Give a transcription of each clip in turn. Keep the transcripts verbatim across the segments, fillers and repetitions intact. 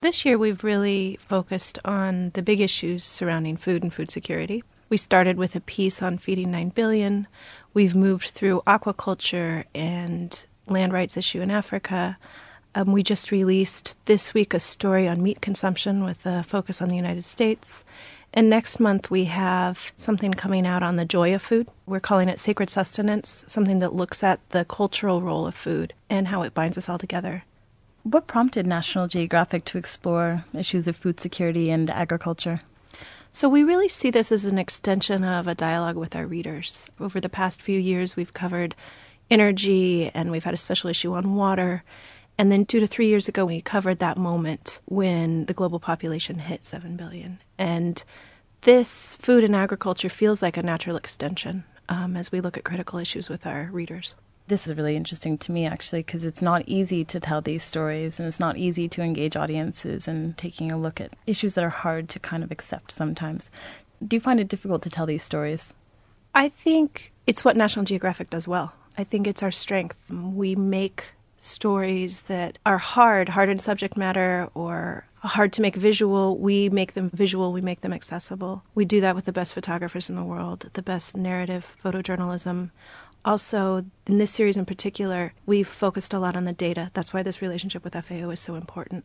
This year we've really focused on the big issues surrounding food and food security. We started with a piece on feeding nine billion. We've moved through aquaculture and land rights issue in Africa. Um, we just released this week a story on meat consumption with a focus on the United States. And next month we have something coming out on the joy of food. We're calling it Sacred Sustenance, something that looks at the cultural role of food and how it binds us all together. What prompted National Geographic to explore issues of food security and agriculture? So we really see this as an extension of a dialogue with our readers. Over the past few years, we've covered energy, and we've had a special issue on water. And then two to three years ago, we covered that moment when the global population hit seven billion. And this food and agriculture feels like a natural extension um, as we look at critical issues with our readers. This is really interesting to me, actually, because it's not easy to tell these stories, and it's not easy to engage audiences in taking a look at issues that are hard to kind of accept sometimes. Do you find it difficult to tell these stories? I think it's what National Geographic does well. I think it's our strength. We make stories that are hard, hard in subject matter or hard to make visual. We make them visual, we make them accessible. We do that with the best photographers in the world, the best narrative photojournalism. Also, in this series in particular, we've focused a lot on the data. That's why this relationship with F A O is so important.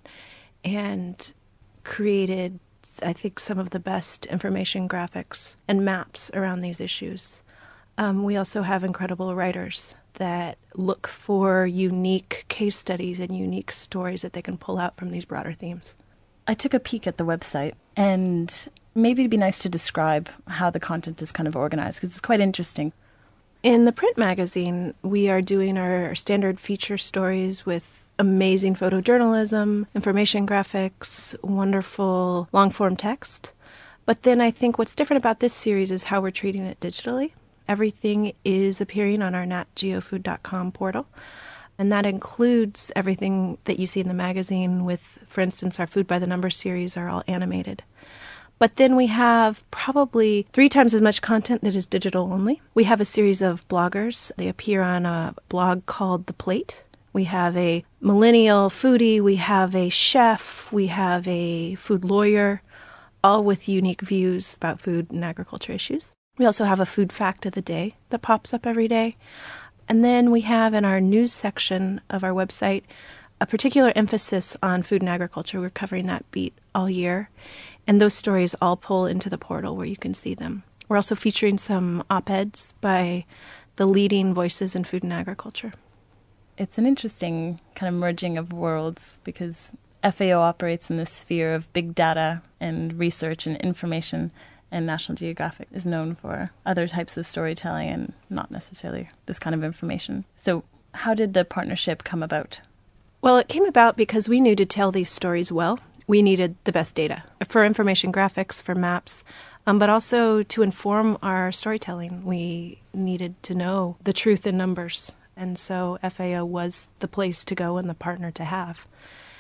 And created, I think, some of the best information graphics and maps around these issues. Um, we also have incredible writers that look for unique case studies and unique stories that they can pull out from these broader themes. I took a peek at the website, and maybe it'd be nice to describe how the content is kind of organized, because it's quite interesting. In the print magazine, we are doing our standard feature stories with amazing photojournalism, information graphics, wonderful long-form text. But then I think what's different about this series is how we're treating it digitally. Everything is appearing on our nat geo food dot com portal, and that includes everything that you see in the magazine with, for instance, our Food by the Number series are all animated. But then we have probably three times as much content that is digital only. We have a series of bloggers. They appear on a blog called The Plate. We have a millennial foodie. We have a chef. We have a food lawyer, all with unique views about food and agriculture issues. We also have a food fact of the day that pops up every day. And then we have in our news section of our website a particular emphasis on food and agriculture. We're covering that beat all year. And those stories all pull into the portal where you can see them. We're also featuring some op-eds by the leading voices in food and agriculture. It's an interesting kind of merging of worlds, because F A O operates in the sphere of big data and research and information, and National Geographic is known for other types of storytelling and not necessarily this kind of information. So how did the partnership come about? Well, it came about because we knew to tell these stories well, we needed the best data for information graphics, for maps, um, but also to inform our storytelling. We needed to know the truth in numbers. And so F A O was the place to go and the partner to have.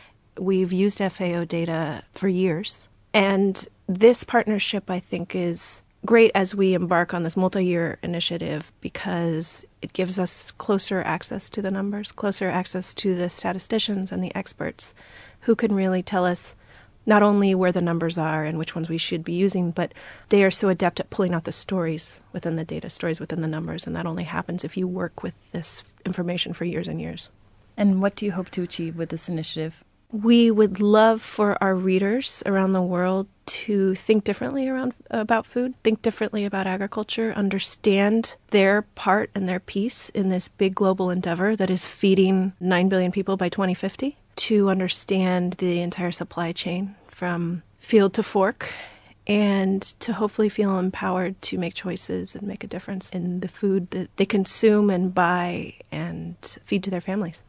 We've used F A O data for years. And this partnership, I think, is great as we embark on this multi-year initiative because it gives us closer access to the numbers, closer access to the statisticians and the experts who can really tell us not only where the numbers are and which ones we should be using, but they are so adept at pulling out the stories within the data, stories within the numbers, and that only happens if you work with this information for years and years. And what do you hope to achieve with this initiative? We would love for our readers around the world to think differently around about food, think differently about agriculture, understand their part and their piece in this big global endeavor that is feeding nine billion people by twenty fifty, to understand the entire supply chain from field to fork, and to hopefully feel empowered to make choices and make a difference in the food that they consume and buy and feed to their families.